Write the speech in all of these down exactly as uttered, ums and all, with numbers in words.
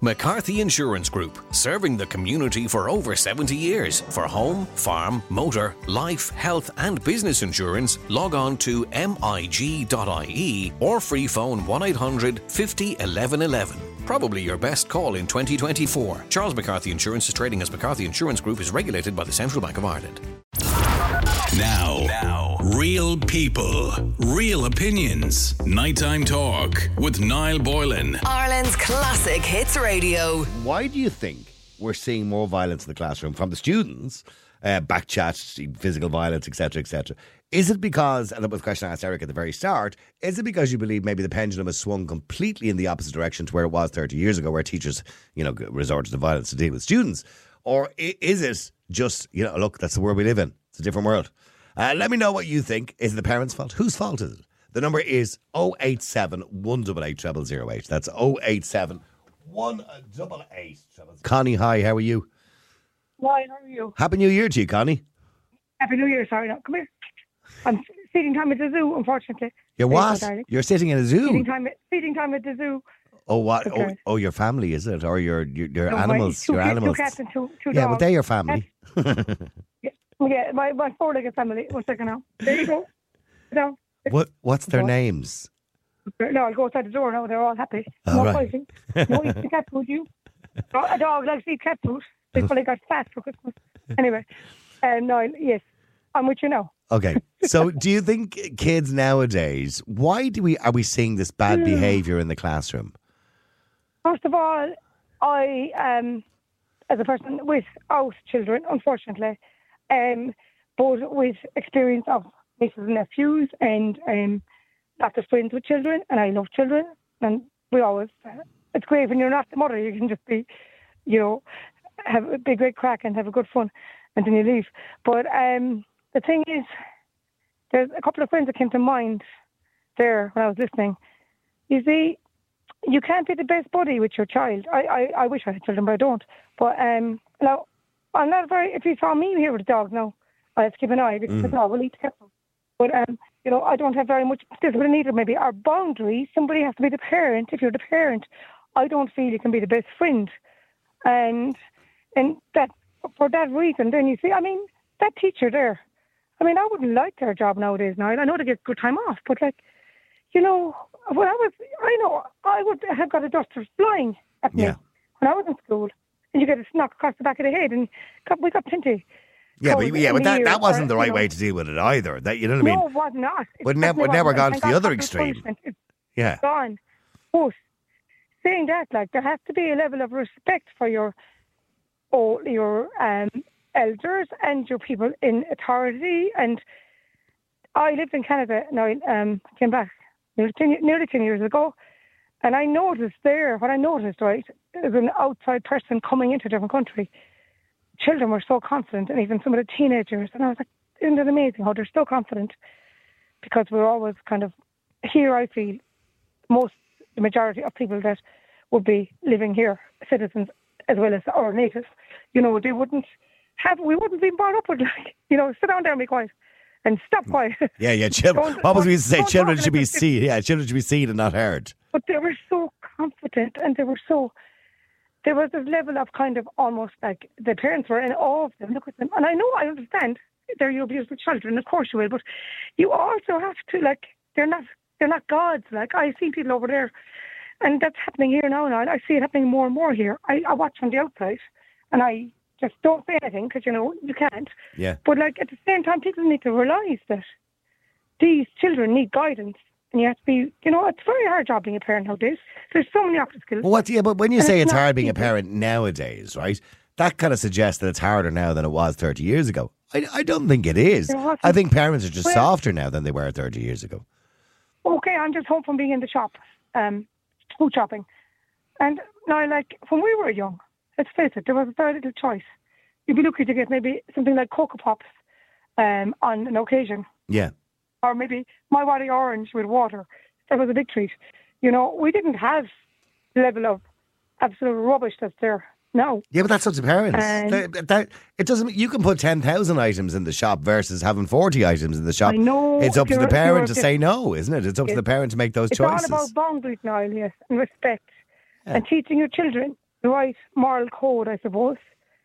McCarthy Insurance Group, serving the community for over seventy years. For home, farm, motor, life, health and business insurance, log on to M I G dot I E or free phone one eight hundred fifty eleven eleven. Probably your best call in twenty twenty-four. Charles McCarthy Insurance is trading as McCarthy Insurance Group, is regulated by the Central Bank of Ireland. Now, now, real people, real opinions. Nighttime talk with Niall Boylan. Ireland's classic hits radio. Why do you think we're seeing more violence in the classroom from the students? Uh, back chats, physical violence, et cetera, et cetera. Is it because, and that was the question I asked Eric at the very start, is it because you believe maybe the pendulum has swung completely in the opposite direction to where it was thirty years ago, where teachers, you know, resorted to violence to deal with students? Or is it just, you know, look, that's the world we live in. It's a different world. Uh, let me know what you think. Is it the parents' fault? Whose fault is it? The number is oh eight seven, one eight eight, zero zero zero eight. That's oh eight seven, one eight eight, zero zero zero eight. Connie, hi, how are you? Why, how are you? Happy New Year to you, Connie. Happy New Year, sorry, no, come here. I'm feeding time at the zoo, unfortunately. You're what? You're sitting in a zoo? Feeding time, at, feeding time at the zoo. Oh, what? Okay. Oh, oh, your family, is it? Or your your, your no, animals? Two, your kids, animals? Two cats and two, two yeah, dogs. but they're your family. yeah, yeah, my, my four-legged family. One second now. There you go. No. What? What's their names? No, I'll go outside the door now. They're all happy. Oh, no right. fighting. No eating cat food, you. A dog likes to eat cat food. They probably got fat for Christmas. Anyway, um, no, yes, I'm with you now. Okay, so do you think kids nowadays, why do we are we seeing this bad behaviour in the classroom? First of all, I, um, as a person without children, unfortunately, um, but with experience of nieces and nephews and um, lots of friends with children, and I love children, and we always, uh, it's great when you're not the mother, you can just be, you know, have a big great crack and have a good fun, and then you leave. But um, the thing is, there's a couple of friends that came to mind there when I was listening. You see, you can't be the best buddy with your child. I, I, I wish I had children, but I don't. But um, now, I'm not very, if you saw me here with a dog now, I have to keep an eye because mm. the dog will eat careful. But, um, you know, I don't have very much discipline either. Maybe our boundaries, somebody has to be the parent. If you're the parent, I don't feel you can be the best friend. And, and that, for that reason, then you see, I mean, that teacher there, I mean, I wouldn't like their job nowadays now. I know they get good time off, but like, you know, when I was, I know, I would have got a duster flying at me yeah. when I was in school. And you get a knock across the back of the head, and got, we got plenty. Yeah, but, yeah, but that, that wasn't or, the right you know, way to deal with it either. That You know what I mean? No, it was not. It But never, never gone to the other extreme. It's yeah. gone. But saying that, like, there has to be a level of respect for your, oh, your um, elders and your people in authority. And I lived in Canada, now um, came back nearly ten, nearly ten years ago, and I noticed there, what I noticed, right, as an outside person coming into a different country, children were so confident, and even some of the teenagers, and I was like, isn't it amazing how they're so confident? Because we're always kind of, here I feel, most, the majority of people that would be living here, citizens as well as our natives, you know, they wouldn't have, we wouldn't be brought up with, like, you know, sit down there and be quiet. And stop quiet. Yeah, yeah. Children. What was we used to say? Children should be seen. Yeah, children should be seen and not heard. But they were so confident, and they were so. There was this level of kind of almost like the parents were in awe of them. Look at them, and I know, I understand they're your beautiful children. Of course you will, but you also have to, like, they're not they're not gods. Like, I see people over there, and that's happening here now. And I see it happening more and more here. I, I watch from the outside, and I. Just don't say anything because, you know, you can't. Yeah. But, like, at the same time, people need to realise that these children need guidance. And you have to be, you know, it's a very hard job being a parent nowadays. There's so many obstacles. Well, what, yeah, but when you and say it's, it's hard being easy. a parent nowadays, right, that kind of suggests that it's harder now than it was thirty years ago. I, I don't think it is. I think parents are just well, softer now than they were thirty years ago. Okay, I'm just home from being in the shop, um, food shopping. And now, like, when we were young, let's face it, there was very little choice. You'd be lucky to get maybe something like Cocoa Pops um, on an occasion. Yeah. Or maybe My Waddy Orange with water. That was a big treat. You know, we didn't have the level of absolute rubbish that's there now. Yeah, but that's up to parents. Um, that, that, it doesn't. You can put ten thousand items in the shop versus having forty items in the shop. I know. It's up to the parent to you're, say no, isn't it? It's up to the parent to make those it's choices. It's all about boundaries, Niall, yes, and respect. Yeah. And teaching your children the right moral code, I suppose.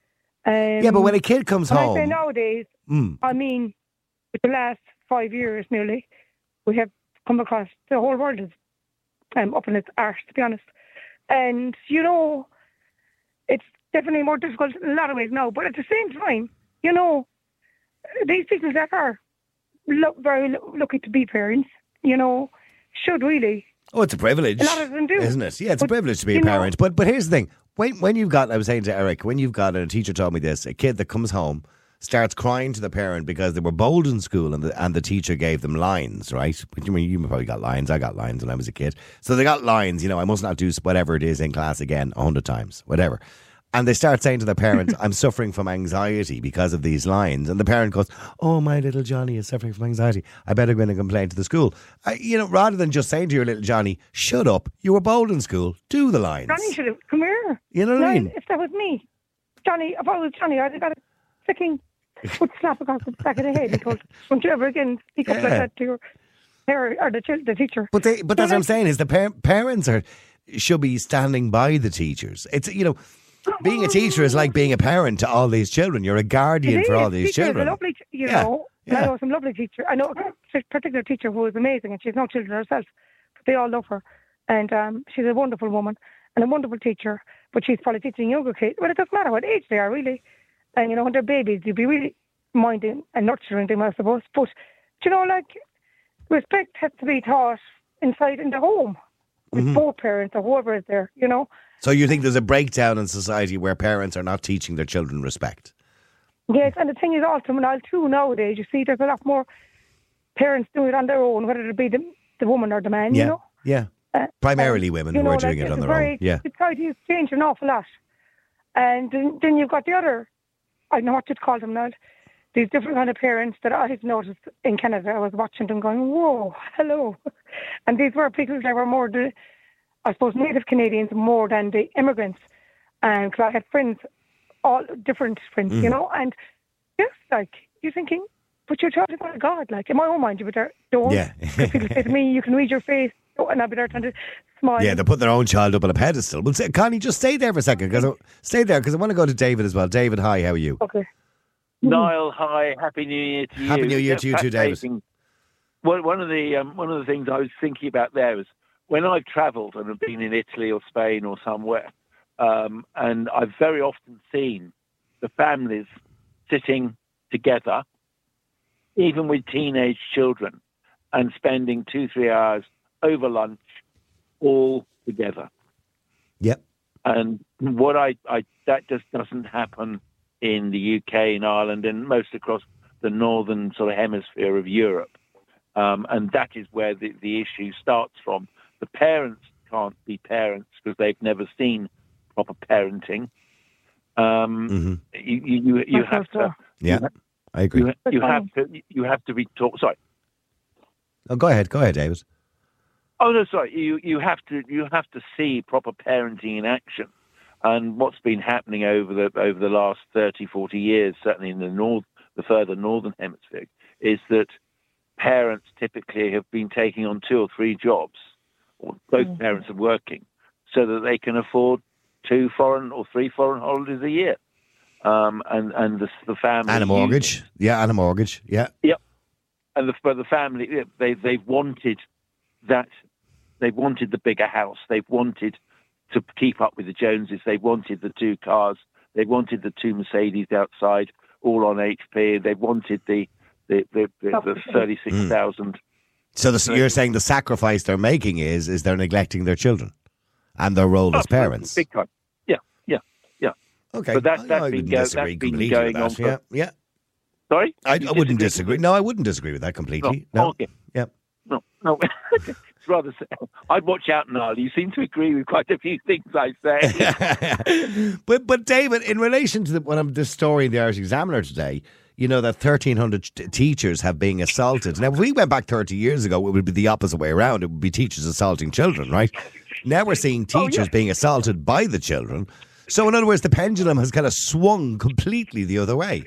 Um, Yeah, but when a kid comes when home... I say nowadays, Mm. I mean, with the last five years nearly, we have come across, the whole world is um, up in its arse, to be honest. And, you know, it's definitely more difficult in a lot of ways now. But at the same time, you know, these people that are lo- very lo- lucky to be parents, you know, should really... Oh, it's a privilege. A lot of them do. Isn't it? Yeah, it's a But, privilege to be a you know- parent. But but here's the thing. When when you've got, I was saying to Eric, when you've got, and a teacher told me this, a kid that comes home, starts crying to the parent because they were bold in school and the, and the teacher gave them lines, right? But you mean, you probably got lines. I got lines when I was a kid. So they got lines, you know, I must not do whatever it is in class again a hundred times, whatever. And they start saying to the parents, I'm suffering from anxiety because of these lines. And the parent goes, oh, my little Johnny is suffering from anxiety. I better go in and complain to the school. I, you know, rather than just saying to your little Johnny, shut up, you were bold in school, do the lines. Johnny should have come here. You know what I Right, mean? if that was me, Johnny, if I was Johnny, I'd have got a freaking foot slap across the back of the head because don't you ever again speak up like Yeah. that to your parent or the, chil- the teacher. But they, but that's You what know? I'm saying is the par- parents are should be standing by the teachers. It's, you know, being a teacher is like being a parent to all these children. You're a guardian It for is. all these Teacher is children. A lovely, t- you Yeah, know, yeah. I know some lovely teacher. I know a particular teacher who is amazing, and she's no children herself, but they all love her, and um, she's a wonderful woman and a wonderful teacher. But she's probably teaching younger kids. Well, it doesn't matter what age they are, really. And you know, when they're babies, you'd be really minding and nurturing them, I suppose. But you know, like respect has to be taught inside in the home with Mm-hmm. both parents or whoever is there. You know. So you think there's a breakdown in society where parents are not teaching their children respect? Yes, and the thing is also, now too, nowadays, you see there's a lot more parents doing it on their own, whether it be the, the woman or the man, yeah, you know. yeah. Uh, Primarily and, women you who know, are doing like, it on it's their very, own. Yeah. Society has changed an awful lot. And then, then you've got the other, I don't know what you'd call them now, these different kind of parents that I've noticed in Canada. I was watching them going, whoa, hello. And these were people that were more the, I suppose, native Canadians more than the immigrants. And because I had friends, all different friends, Mm. you know, and just like, you're thinking, but you're talking about God. Like, in my own mind, you would there, don't. Yeah. Because people say to me, you can read your face, and I'll be there trying to smile. Yeah, they're putting their own child up on a pedestal. But say, Connie, just stay there for a second. Cause I, stay there because I want to go to David as well. David, hi, how are you? Okay. Niall, hi, happy New Year to you. Happy New Year to you too, David. Fascinating. Well, one of the um, one of the things I was thinking about there was when I've travelled and have been in Italy or Spain or somewhere, um, and I've very often seen the families sitting together, even with teenage children, and spending two, three hours over lunch all together. Yep. And what I, I that just doesn't happen in the U K, in Ireland, and most across the northern sort of hemisphere of Europe. Um, and that is where the, the issue starts from. The parents can't be parents because they've never seen proper parenting. Um, Mm-hmm. you, you, you, you I have thought to. Yeah, You, I agree. you, you have to. You have to be taught. Sorry. Oh, go ahead. Go ahead, David. Oh no, sorry. You you have to you have to see proper parenting in action, and what's been happening over the over the last thirty, forty years, certainly in the north, the further northern hemisphere, is that parents typically have been taking on two or three jobs, or both Mm. parents are working, so that they can afford two foreign or three foreign holidays a year, um, and and the, the family And a mortgage. Yeah, and a mortgage. Yeah. and the, for the family, they they've wanted that, they've wanted the bigger house, they've wanted to keep up with the Joneses, they wanted the two cars, they wanted the two Mercedes outside, all on H P, they wanted the the the, the, the thirty-six thousand. So the, you're saying the sacrifice they're making is is they're neglecting their children and their role as parents. Big time. Yeah, yeah, yeah. Okay, But that- I- that's I been wouldn't go- disagree that's been completely going with that. on for- Yeah, yeah. Sorry, I, You I wouldn't disagree. completely? No, I wouldn't disagree with that completely. No. Okay. Yeah. No, no. It's rather. I'd watch out, Niall. You seem to agree with quite a few things I say. but but David, in relation to the, what I'm this story in the Irish Examiner today, you know that thirteen hundred t- teachers have been assaulted. Now, if we went back thirty years ago, it would be the opposite way around. It would be teachers assaulting children, right? Now we're seeing teachers Oh, yeah. being assaulted by the children. So, in other words, the pendulum has kind of swung completely the other way.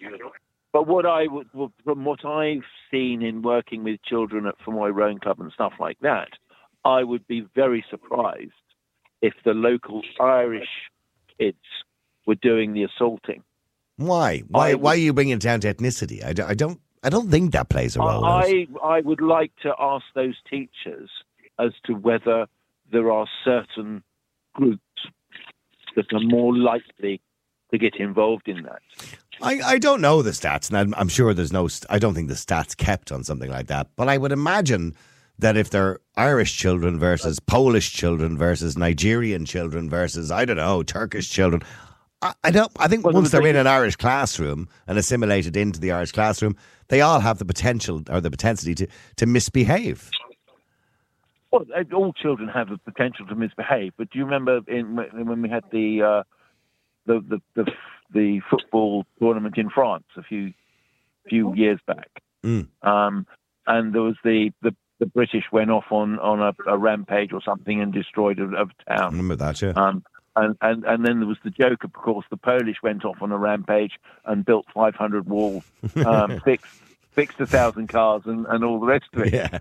But what I would, from what I've seen in working with children at, for my Rowing Club and stuff like that, I would be very surprised if the local Irish kids were doing the assaulting. Why? Why? I- why are you bringing it down to ethnicity? I, don't- I don't. I don't think that plays a role. I, I would like to ask those teachers as to whether there are certain groups that are more likely to get involved in that. I, I don't know the stats, and I'm, I'm sure there's no. st- I don't think the stats kept on something like that. But I would imagine that if they're Irish children versus Polish children versus Nigerian children versus I don't know Turkish children, I, I don't. I think Well, once there they're was in an Irish classroom and assimilated into the Irish classroom, they all have the potential or the propensity to to misbehave. Well, uh, all children have the potential to misbehave, but do you remember in, when we had the, uh, the, the the the football tournament in France a few few years back, Mm. um, and there was the, the, the British went off on, on a, a rampage or something and destroyed a, a I town. remember that, yeah. Um, and, and, and then there was the joke, of course, the Polish went off on a rampage and built five hundred walls, um, fixed, fixed a thousand cars and, and all the rest of it. yeah.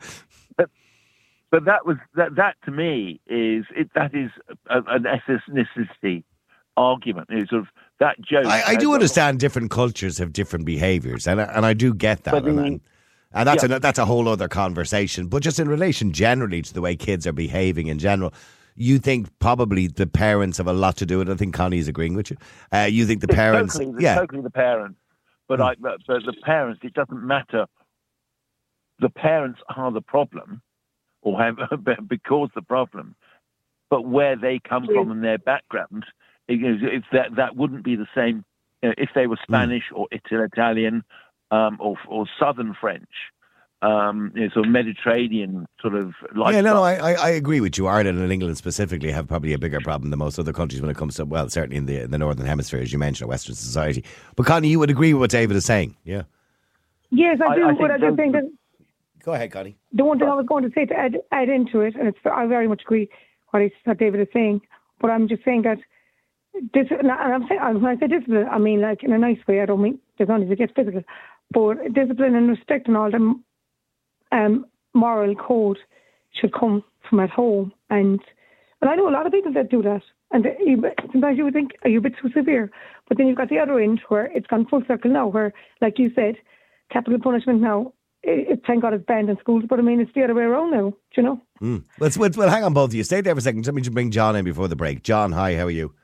But that was that. That to me is it. That is a, an ethnicity argument. It's sort of that joke. I, I has do a- understand different cultures have different behaviours, and I, and I do get that, But and, the- and and that's yeah. a that's a whole other conversation. But just in relation generally to the way kids are behaving in general, you think probably the parents have a lot to do with it. I think Connie is agreeing with you. Uh, you think the It's parents, totally, it's yeah, totally the parents. But I, but, but the parents, it doesn't matter. The parents are the problem, or have because the problem. But where they come from and their background, it, it's that that wouldn't be the same you know, if they were Spanish or Italian um, or or Southern French, um, you know, sort of Mediterranean sort of lifestyle. yeah. No, no, I, I I agree with you. Ireland and England specifically have probably a bigger problem than most other countries when it comes to well, certainly in the in the northern hemisphere, as you mentioned, Western society. But Connie, you would agree with what David is saying, yeah? Yes, I I- do. I but think I just those- think that Go ahead, Connie. the one thing I was going to say to add, add into it, and it's, I very much agree what, he, what David is saying, but I'm just saying that this, and I'm saying, when I say discipline, I mean like in a nice way. I don't mean there's only to get physical, but discipline and respect and all the um, moral code should come from at home. And and I know a lot of people that do that, and they, you, sometimes you would think, are you a bit too severe? But then you've got the other end where it's gone full circle now, where, like you said, capital punishment now. It, thank God it's banned in schools, but I mean, it's the other way around now, do you know? Mm. Let's, well, well, hang on, both of you. Stay there for a second. Let me just bring John in before the break. John, hi, how are you?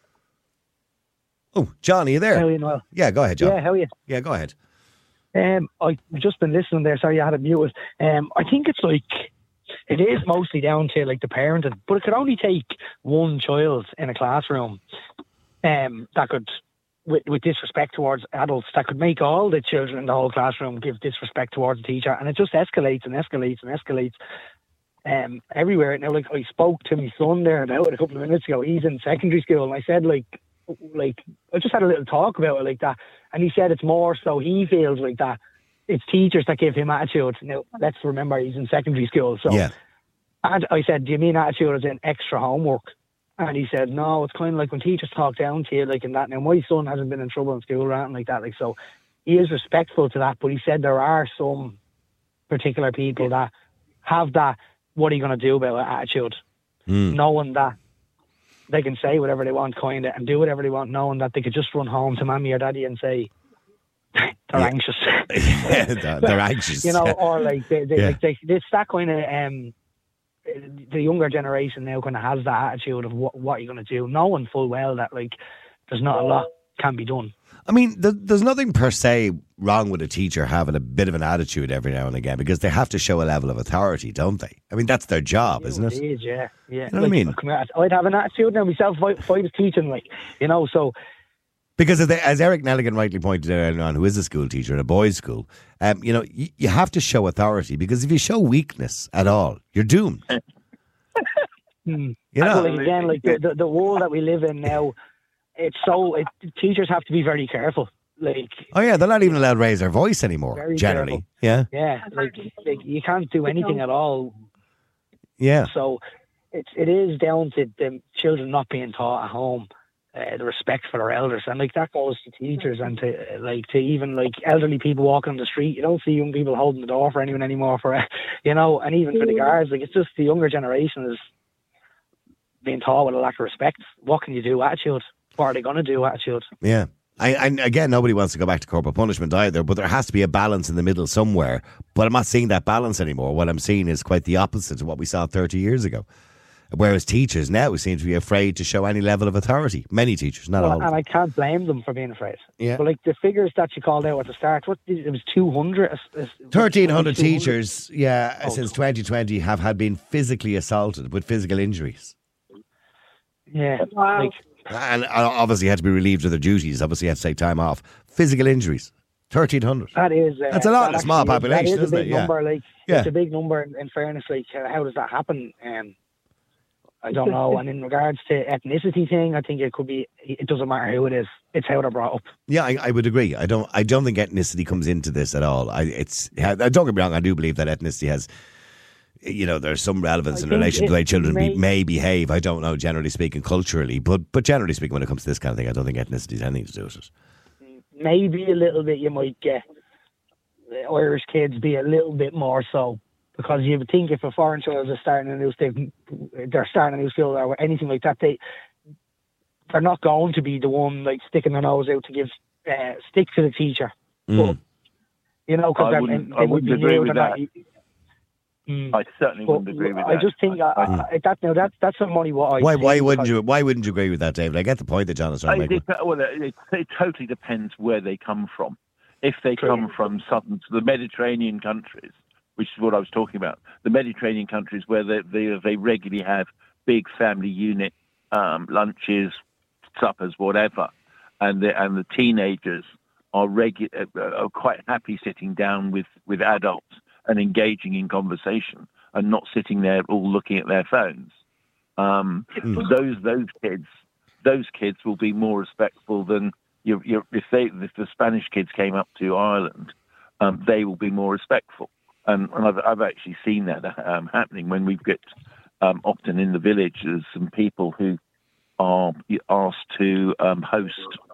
Oh, John, are you there? How are you, Noel? Yeah, go ahead, John. Yeah, how are you? Yeah, go ahead. Um, I've just been listening there. Sorry, I had it muted. Um, I think it's like it is mostly down to like the parenting, but it could only take one child in a classroom um, that could, with, with disrespect towards adults, that could make all the children in the whole classroom give disrespect towards the teacher, and it just escalates and escalates and escalates um, everywhere. Now, like I spoke to my son there about it a couple of minutes ago. He's in secondary school, and I said like. Like I just had a little talk about it like that, and he said it's more so he feels like that it's teachers that give him attitude. Now let's remember he's in secondary school, so Yeah. and I said, do you mean attitude as in extra homework? And he said, no, it's kind of like when teachers talk down to you like in that. Now my son hasn't been in trouble in school or anything like that, like so he is respectful to that, but he said there are some particular people that have that what are you going to do about it attitude, Mm. knowing that they can say whatever they want, kind of, and do whatever they want, knowing that they could just run home to mommy or daddy and say they're Yeah. anxious. Yeah, they're, they're anxious. You know, or like, they, they, Yeah. like they, it's that kind of, um, the younger generation now kind of has that attitude of what, what you're going to do, knowing full well that, like, there's not a lot can be done. I mean, th- there's nothing per se wrong with a teacher having a bit of an attitude every now and again because they have to show a level of authority, don't they? I mean, that's their job, isn't it? It is, yeah. yeah. You know what I mean? come here, I'd have an attitude now myself if I, if I was teaching, like, you know, so... Because as, they, as Eric Nelligan rightly pointed out earlier on, who is a school teacher in a boys' school, um, you know, y- you have to show authority because if you show weakness at all, you're doomed. Hmm. You know? Like, again, like the, the, the world that we live in now, it's so... It, teachers have to be very careful. Like, Oh yeah, they're not even allowed to raise their voice anymore, Very generally. careful. Yeah, yeah, like, like you can't do anything at all. yeah. So it's it is down to the children not being taught at home uh, the respect for their elders, and like that goes to teachers and to uh, like to even like elderly people walking on the street. You don't see young people holding the door for anyone anymore. For you know, and even for the guards, like it's just the younger generation is being taught with a lack of respect. What can you do? Attitude. what are they going to do attitude. Yeah. I, and again, nobody wants to go back to corporal punishment either, but there has to be a balance in the middle somewhere. But I'm not seeing that balance anymore. What I'm seeing is quite the opposite of what we saw thirty years ago. Whereas teachers now seem to be afraid to show any level of authority. Many teachers, not well, all of them. And I can't blame them for being afraid. Yeah. But like the figures that you called out at the start, what it was two hundred? thirteen hundred teachers, yeah, Oh. since twenty twenty have had been physically assaulted with physical injuries. Yeah. Wow. Like, And obviously had to be relieved of their duties, obviously had to take time off. Physical injuries, thirteen hundred. that is. Uh, That's a lot in that a small actually is- population, that is isn't a it? big Yeah. number. Like, Yeah. it's a big number. In, in fairness, like, uh, how does that happen? Um, I don't know. And in regards to ethnicity thing, I think it could be. It doesn't matter who it is. It's how they're brought up. Yeah, I, I would agree. I don't. I don't think ethnicity comes into this at all. I, it's. I, don't get me wrong. I do believe that ethnicity has, you know, there's some relevance I in think relation to the way it children may- be, may behave. I don't know, generally speaking, culturally, but but generally speaking, when it comes to this kind of thing, I don't think ethnicity has anything to do with it. Maybe a little bit. You might get the Irish kids be a little bit more so. Because you would think if a foreign child is starting a new school, they're starting a new school or anything like that, they they're not going to be the one like sticking their nose out to give uh, stick to the teacher. Mm. But, you know, because I they wouldn't- they I would wouldn't be agree new, with they're that. not- Mm. I certainly But wouldn't agree with I that. just think I, I, I, that now that's that's some money what I Why? think Why wouldn't because- you? Why wouldn't you agree with that, David? I get the point that John is trying to It, make. dep- well, it, it totally depends where they come from. If they come from southern, the Mediterranean countries, which is what I was talking about, the Mediterranean countries where they they, they regularly have big family unit um, lunches, suppers, whatever, and the and the teenagers are regu- are quite happy sitting down with, with adults and engaging in conversation and not sitting there all looking at their phones. Um, Those those kids those kids will be more respectful than you. You if they if the Spanish kids came up to Ireland, um, they will be more respectful. And, and I've I've actually seen that um, happening when we get um, often in the village. There's some people who are asked to um, host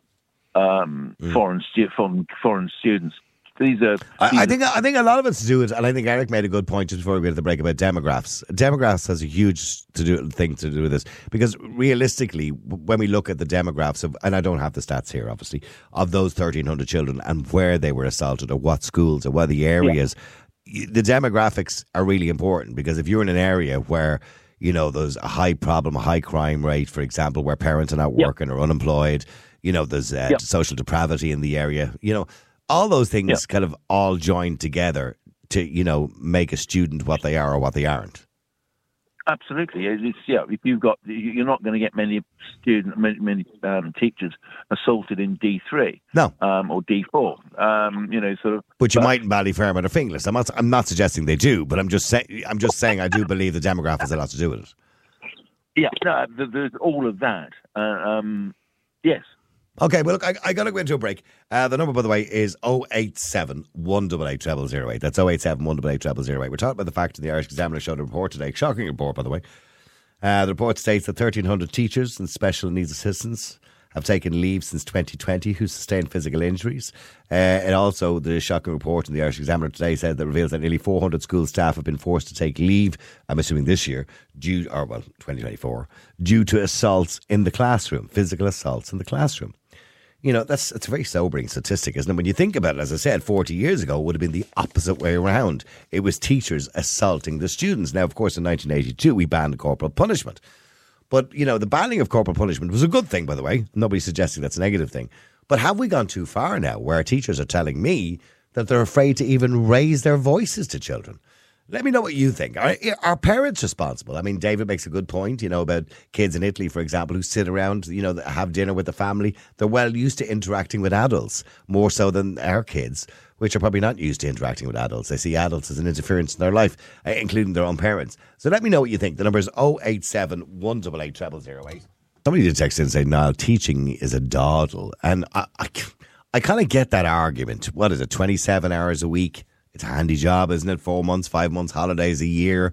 um, Mm. foreign, stu- foreign foreign students. These are. I, these I are- think I think a lot of it's to do with, and I think Eric made a good point just before we go to the break about demographics. Demographics has a huge to do thing to do with this because realistically, when we look at the demographics of, and I don't have the stats here, obviously, of those thirteen hundred children and where they were assaulted or what schools or what the areas, y the demographics are really important because if you're in an area where you know there's a high problem, a high crime rate, for example, where parents are not Yep. working or unemployed, you know, there's uh, Yep. social depravity in the area, you know. All those things Yep. kind of all joined together to, you know, make a student what they are or what they aren't. Absolutely, it's, yeah. If you've got, you're not going to get many student, many, many um, teachers assaulted in D three, No. um, or D four. Um, you know, sort of. But you might in Ballyfermot or Finglas. I'm not. I'm not suggesting they do, but I'm just saying. I'm just saying I do believe the demographic has a lot to do with it. Yeah, no, th- there's all of that. Uh, um, yes. Okay, well, look, I, I got to go into a break. Uh, the number, by the way, is oh eight seven, one eight eight, zero zero zero eight. That's oh eight seven, one eight eight, zero zero zero eight. We're talking about the fact that the Irish Examiner showed a report today. Shocking report, by the way. Uh, the report states that thirteen hundred teachers and special needs assistants have taken leave since twenty twenty who sustained physical injuries. Uh, and also, the shocking report in the Irish Examiner today said that reveals that nearly four hundred school staff have been forced to take leave, I'm assuming this year, due, or well, twenty twenty-four, due to assaults in the classroom, physical assaults in the classroom. You know, that's it's a very sobering statistic, isn't it? When you think about it, as I said, forty years ago, it would have been the opposite way around. It was teachers assaulting the students. Now, of course, in nineteen eighty-two, we banned corporal punishment. But, you know, the banning of corporal punishment was a good thing, by the way. Nobody's suggesting that's a negative thing. But have we gone too far now where teachers are telling me that they're afraid to even raise their voices to children? Let me know what you think. Are, are parents responsible? I mean, David makes a good point, you know, about kids in Italy, for example, who sit around, you know, have dinner with the family. They're well used to interacting with adults, more so than our kids, which are probably not used to interacting with adults. They see adults as an interference in their life, uh, including their own parents. So let me know what you think. The number is oh eight seven, one eight eight, zero zero zero eight. Somebody did text in and say, Niall, teaching is a dawdle. And I, I, I kind of get that argument. What is it, twenty-seven hours a week? It's a handy job, isn't it? Four months, five months, holidays a year.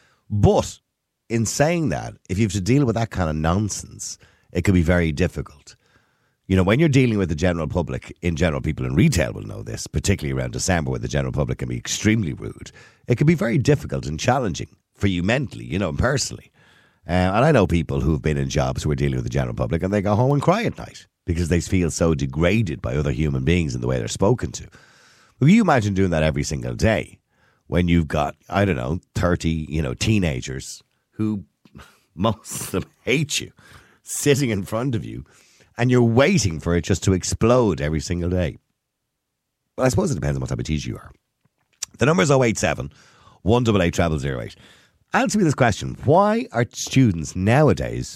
But in saying that, if you have to deal with that kind of nonsense, it could be very difficult. You know, when you're dealing with the general public, in general, people in retail will know this, particularly around December where the general public can be extremely rude. It can be very difficult and challenging for you mentally, you know, and personally. Uh, and I know people who've been in jobs who are dealing with the general public and they go home and cry at night because they feel so degraded by other human beings in the way they're spoken to. Will you imagine doing that every single day when you've got, I don't know, thirty, you know, teenagers who most of them hate you sitting in front of you and you're waiting for it just to explode every single day? Well, I suppose it depends on what type of teacher you are. The number is oh eight seven, one eight eight, zero zero eight. Answer me this question. Why are students nowadays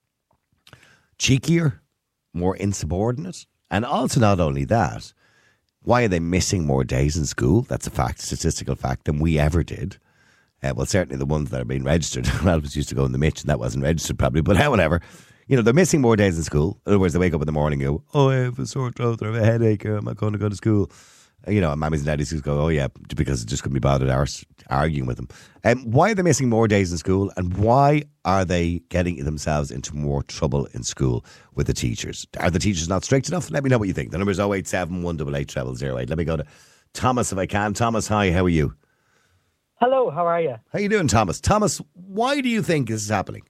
cheekier, more insubordinate? And also not only that, why are they missing more days in school? That's a fact, statistical fact, than we ever did. Uh, well, certainly the ones that are being registered. Well, it was used to go in the Mitch and that wasn't registered probably, but whatever. You know, they're missing more days in school. In other words, they wake up in the morning and go, oh, I have a sore throat or I have a headache or I'm not going to go to school. You know, and mammies and daddies just go, oh yeah, because it just couldn't be bothered arse, arguing with them. Um, why are they missing more days in school and why are they getting themselves into more trouble in school with the teachers? Are the teachers not strict enough? Let me know what you think. The number is oh eight seven, one eight eight, zero zero zero eight. Let me go to Thomas if I can. Thomas, hi, how are you? Hello, how are you? How you doing, Thomas? Thomas, why do you think this is happening?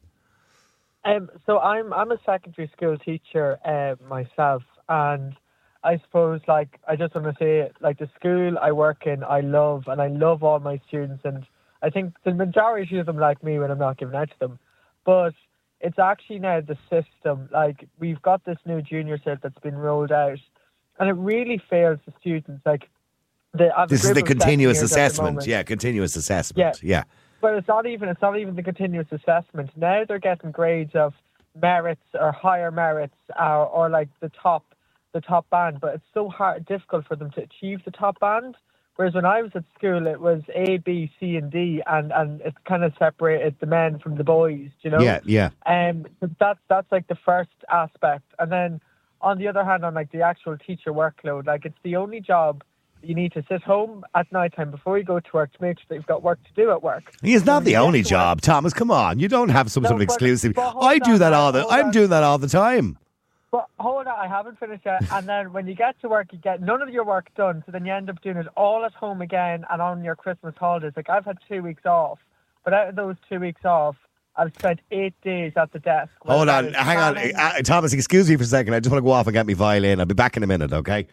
Um, so I'm I'm a secondary school teacher uh, myself, and I suppose, like, I just want to say, like, the school I work in, I love, and I love all my students, and I think the majority of them like me when I'm not giving out to them. But it's actually now the system. Like, we've got this new junior cert that's been rolled out, and it really fails the students. Like, the, this is the continuous assessment. Yeah, continuous assessment. Yeah. yeah. But it's not even it's not even the continuous assessment. Now they're getting grades of merits or higher merits or, or like the top the top band, but it's so hard difficult for them to achieve the top band. Whereas when I was at school, it was A, B, C, and D, and, and it kind of separated the men from the boys, you know? Yeah, yeah. Um, so that's, that's like the first aspect. And then on the other hand, on like the actual teacher workload, like it's the only job you need to sit home at night time before you go to work to make sure that you've got work to do at work. It's not the only job, work, Thomas. Come on. You don't have some no, sort of exclusive. But, but I do on, that all the I'm on. doing that all the time. But hold on, I haven't finished yet. And then when you get to work, you get none of your work done. So then you end up doing it all at home again and on your Christmas holidays. Like, I've had two weeks off, but out of those two weeks off, I've spent eight days at the desk. Hold on, hang on. Uh, Thomas, excuse me for a second. I just want to go off and get my violin. I'll be back in a minute, okay?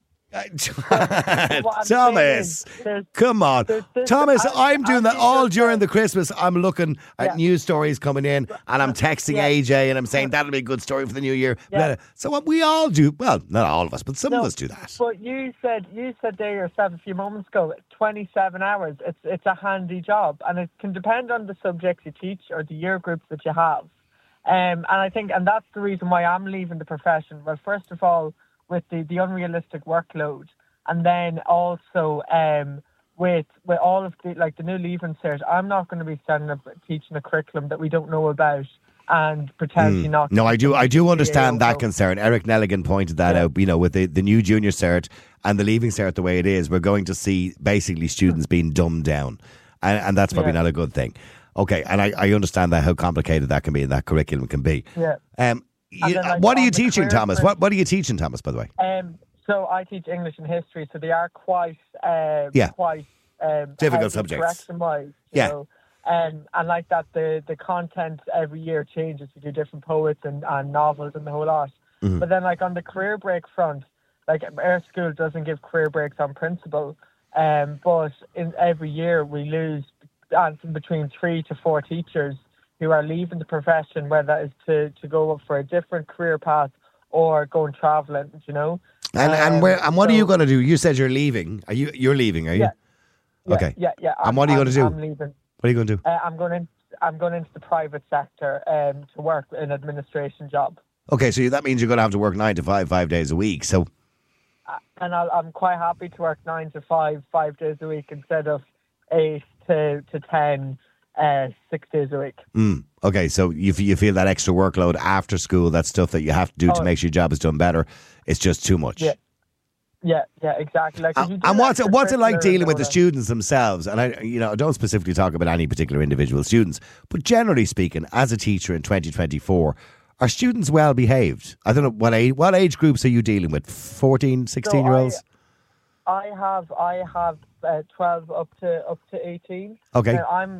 Thomas, is, come on. There's, there's, Thomas, I'm, I'm doing that all during the Christmas. I'm looking at yeah. news stories coming in and I'm texting yeah. A J and I'm saying that'll be a good story for the new year. Yeah. So what we all do, well, not all of us, but some no, of us do that. But you said you said there yourself a few moments ago, twenty-seven hours. It's it's a handy job, and it can depend on the subjects you teach or the year groups that you have. Um, and I think, and that's the reason why I'm leaving the profession. Well, first of all, with the, the unrealistic workload, and then also um, with with all of the like the new leaving cert, I'm not going to be standing up teaching a curriculum that we don't know about and potentially mm. not. No, I do I do understand that concern. Eric Nelligan pointed that yeah. out. You know, with the, the new junior cert and the leaving cert the way it is, we're going to see basically students being dumbed down, and, and that's probably yeah. not a good thing. Okay, and I, I understand that how complicated that can be and that curriculum can be. Yeah. Um. You, then, like, what are you teaching, Thomas? What What are you teaching, Thomas? By the way. Um. So I teach English and history, so they are quite. Uh, yeah. Quite. Um, difficult subjects. Correction-wise. Yeah. Know? Um. And like that, the the content every year changes. We do different poets and, and novels and the whole lot. Mm-hmm. But then, like on the career break front, like our school doesn't give career breaks on principle. Um. But in every year we lose uh, between three to four teachers who are leaving the profession, whether that is to, to go up for a different career path or go and travelling, you know. And um, and where and what so, are you going to do? You said you're leaving. Are you you're leaving? Are you? Yeah, yeah okay. Yeah, yeah. And what are you going to do? I'm leaving. What are you going to do? Uh, I'm going in. I'm going into the private sector um, to work in an administration job. Okay, so that means you're going to have to work nine to five, five days a week. So. Uh, and I'll, I'm quite happy to work nine to five, five days a week instead of eight to to ten. Uh, six days a week. Mm, okay, so you you feel that extra workload after school, that stuff that you have to do oh, to make sure your job is done better, it's just too much. Yeah, yeah, yeah, exactly. Like, and and what's it, what's it like dealing with the students themselves? And I, you know, I don't specifically talk about any particular individual students, but generally speaking, as a teacher in twenty twenty-four, are students well behaved? I don't know what age, what age groups are you dealing with? fourteen, sixteen year olds? I, I have I have uh, twelve up to up to eighteen. Okay, now, I'm.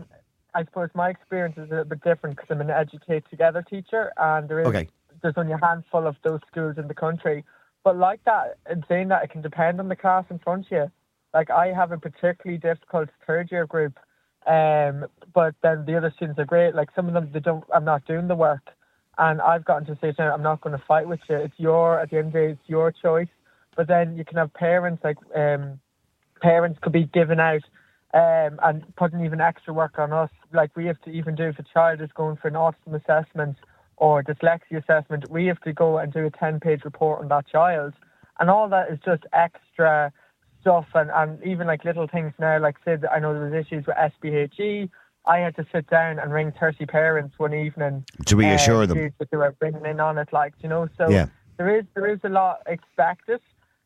I suppose my experience is a little bit different because I'm an Educate Together teacher, and there is Okay. there's only a handful of those schools in the country. But like that, in saying that, it can depend on the class in front of you. Like, I have a particularly difficult third year group, um, but then the other students are great. Like, some of them, they don't. I'm not doing the work, and I've gotten to a stage now, I'm not going to fight with you. It's your, at the end of the day, it's your choice. But then you can have parents, like, um, parents could be giving out um, and putting even extra work on us. Like, we have to even do, if a child is going for an autism assessment or dyslexia assessment, we have to go and do a ten-page report on that child. And all that is just extra stuff, and, and even like little things now, like say that I know there was issues with S B H E. I had to sit down and ring thirty parents one evening To reassure uh, them. that they were bringing in on it, like, you know. So Yeah. there is there is a lot expected.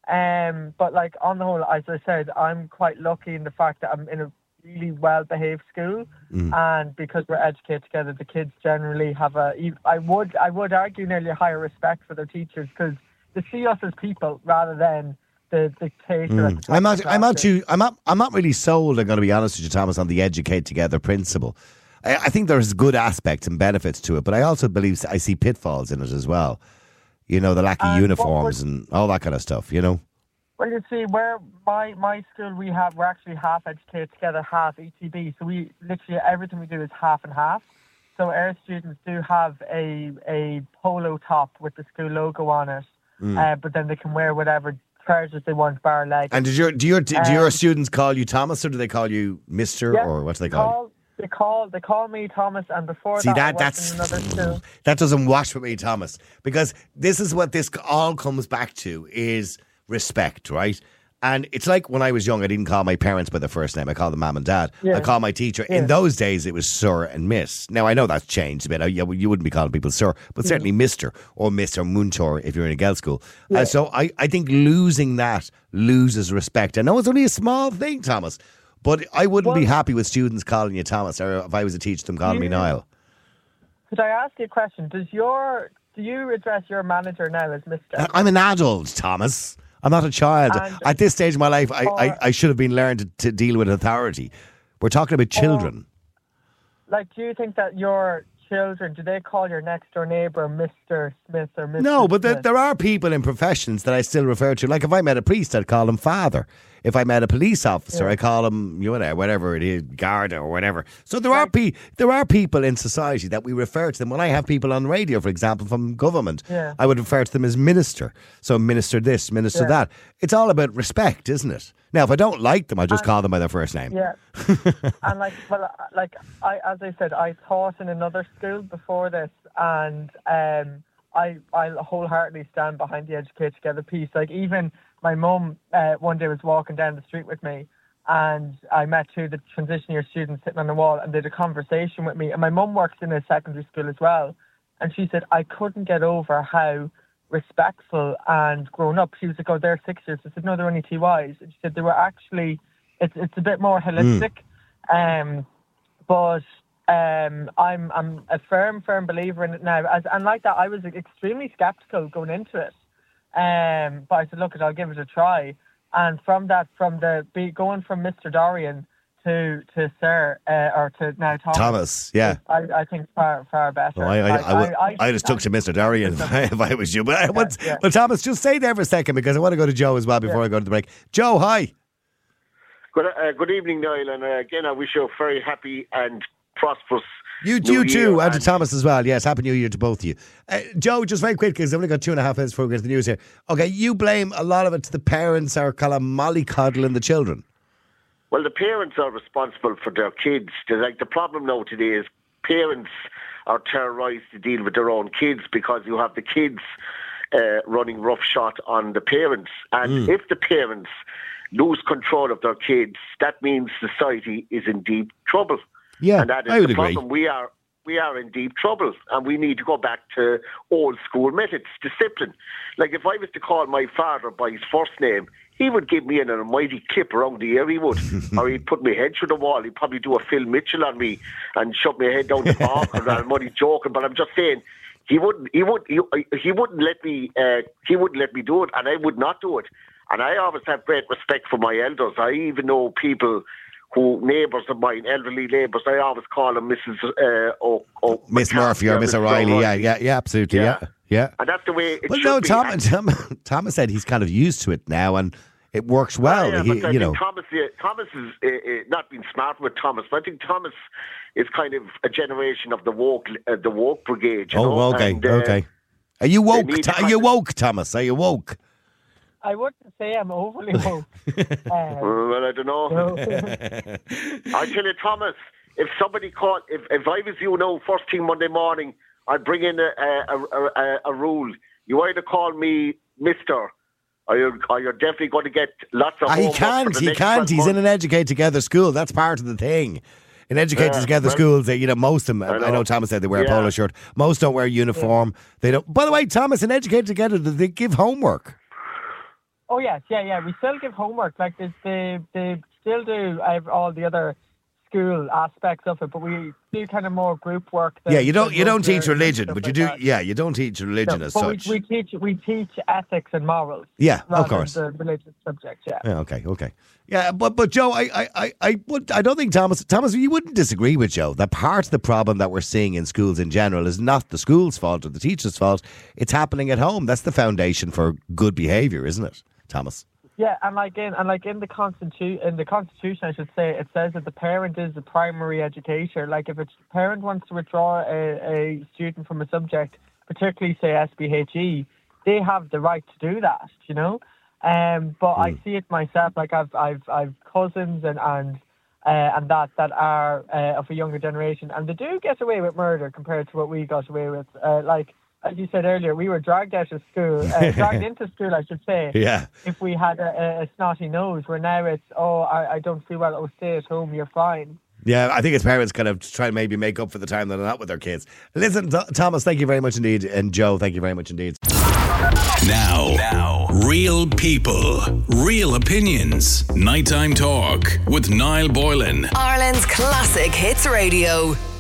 Um, but like on the whole, as I said, I'm quite lucky in the fact that I'm in a really well-behaved school, Mm. and because we're educated together, the kids generally have a. I would I would argue nearly a higher respect for their teachers because they see us as people rather than the dictator. at the top I'm of not. the I'm not class. too. I'm not. I'm not really sold. I'm going to be honest with you, Thomas, on the Educate Together principle. I, I think there's good aspects and benefits to it, but I also believe I see pitfalls in it as well. You know, the lack of And what uniforms would- and all that kind of stuff. You know. Well, you see, where my, my school, we have, we're actually half educated together, half E T B. So we literally, everything we do is half and half. So our students do have a a polo top with the school logo on it, uh, but then they can wear whatever trousers they want, bar leg. And did your do your do your Um, students call you Thomas, or do they call you Mister, Yeah, or what do they call you? call, they call they call me Thomas, and before See, that, that I worked that's in another school. that doesn't wash with me, Thomas, because this is what this all comes back to is respect, right? And it's like when I was young, I didn't call my parents by their first name. I called them mum and dad. Yeah. I called my teacher. Yeah. In those days, it was sir and miss. Now, I know that's changed a bit. I, you you wouldn't be calling people sir, but certainly mister or Mister Muntor if you're in a girls' school. Uh, so I, I think losing that loses respect. I know it's only a small thing, Thomas, but I wouldn't be Well- happy with students calling you Thomas, or if I was a teacher, them calling me Yeah. Niall. Could I ask you a question? Does your do you address your manager now as Mister? I'm an adult, Thomas. I'm not a child. And- At this stage of my life, I, I, Or- I should have been learned to, to deal with authority. We're talking about children. Like, do you think that your children, do they call your next door neighbour Mister Smith or Mister No, but there, Smith? there are people in professions that I still refer to. Like if I met a priest, I'd call him father. If I met a police officer, Yeah. I call him, you know, whatever it is, guard or whatever. So there are pe- there are people in society that we refer to them. When I have people on radio, for example, from government, Yeah. I would refer to them as minister. So minister this, minister Yeah. that. It's all about respect, isn't it? Now, if I don't like them, I just call them by their first name. Yeah, and like, well, like I, as I said, I taught in another school before this, and um, I, I wholeheartedly stand behind the Educate Together piece. Like, even my mum uh, one day was walking down the street with me, and I met two of the transition year students sitting on the wall, and they had a conversation with me. And my mum works in a secondary school as well, and she said I couldn't get over how respectful and grown up. She was like, oh, they're six years. I said, no, they're only T Ys. And she said they were actually, it's it's a bit more holistic. Um, but um, I'm I'm a firm, firm believer in it now. As, and like that, I was extremely sceptical going into it. Um, but I said, look, I'll give it a try. And from that, from the be going from Mister Dorian to to Sir uh, or to now Thomas. Thomas, yeah. I, I think far far better. Well, I, I, I, would- I, I just took to Mister Dorian if I, if I was you. But I, what's, yeah. well, Thomas, just stay there for a second because I want to go to Joe as well before Yeah. I go to the break. Joe, hi. Good, uh, good evening, Niall, and uh, again, I wish you a very happy and prosperous You, New you too, Year, and to and- Thomas as well. Yes, Happy New Year to both of you. Uh, Joe, just very quick, because I've only got two and a half minutes before we get to the news here. Okay, you blame a lot of it to the parents or kind of mollycoddling the children. Well, the parents are responsible for their kids. They're like the problem now today is parents are terrorised to deal with their own kids because you have the kids uh, running roughshod on the parents. And if the parents lose control of their kids, that means society is in deep trouble. Yeah, and that is I would the agree. problem. We are we are in deep trouble, and we need to go back to old school methods, discipline. Like if I was to call my father by his first name, he would give me an almighty clip around the ear, he would. Or he'd put my head through the wall. He'd probably do a Phil Mitchell on me and shove my head down the park. And I'm only joking, but I'm just saying, he wouldn't. He would. He, he wouldn't let me. Uh, he wouldn't let me do it, and I would not do it. And I always have great respect for my elders. I even know people who neighbours of mine, elderly neighbours, I always call them Missus Uh, o- o- Miss McCarthy Murphy or Miss O'Reilly. Yeah, yeah, yeah, absolutely. Yeah, yeah. yeah. And that's the way it well, should no, be. Tom, And- Tom, Thomas said he's kind of used to it now, and it works well. Yeah, he, but I you think know, Thomas, uh, Thomas is uh, uh, not being smart with Thomas, but I think Thomas is kind of a generation of the woke, uh, the woke brigade. You know? oh, okay, and, uh, okay. Are you woke? need Th- to Are you kind of- woke, Thomas? Are you woke? I wouldn't say I'm overly woke. um, Well, I don't know. no. I tell you, Thomas, if somebody called, if, if I was you now, first thing Monday morning, I'd bring in a, a, a, a, a rule. You either call me Mister, or you're, or you're definitely going to get lots of Ah, he homework can't. for the He next can't. twelve He's in months. an Educate Together school. That's part of the thing. In Educate Yeah, Together well, schools, they, you know, most of them, I I know. know. Thomas said they wear a Yeah. polo shirt. Most don't wear a uniform. They don't. By the way, Thomas, in Educate Together, they give homework. Oh yes, yeah, yeah. We still give homework. Like they, they, they still do uh, all the other school aspects of it, but we do kind of more group work. Than, Yeah, you don't than you don't group teach work and religion, stuff but you like do. that. Yeah, you don't teach religion No, as but such. We, we teach we teach ethics and morals. Yeah, of rather course. than the religious subject. Yeah. Yeah, okay, okay. Yeah, but but Joe, I I, I, I would I don't think Thomas Thomas you wouldn't disagree with Joe that part of the problem that we're seeing in schools in general is not the school's fault or the teacher's fault. It's happening at home. That's the foundation for good behaviour, isn't it, Thomas? Yeah, and like in and like in the constitu in the constitution, I should say, it says that the parent is the primary educator. Like if a parent wants to withdraw a, a student from a subject, particularly say S B H E, they have the right to do that. You know, um, but I see it myself. Like I've I've I've cousins and and uh, and that that are uh, of a younger generation, and they do get away with murder compared to what we got away with. Uh, like. As you said earlier, we were dragged out of school, uh, dragged into school, I should say. Yeah. If we had a, a, a snotty nose, where now it's, oh, I, I don't feel well, oh, stay at home, you're fine. Yeah, I think as parents kind of try to maybe make up for the time that they're not with their kids. Listen, Th- Thomas, thank you very much indeed. And Joe, thank you very much indeed. Now, now, real people, real opinions. Nighttime Talk with Niall Boylan. Ireland's classic hits radio.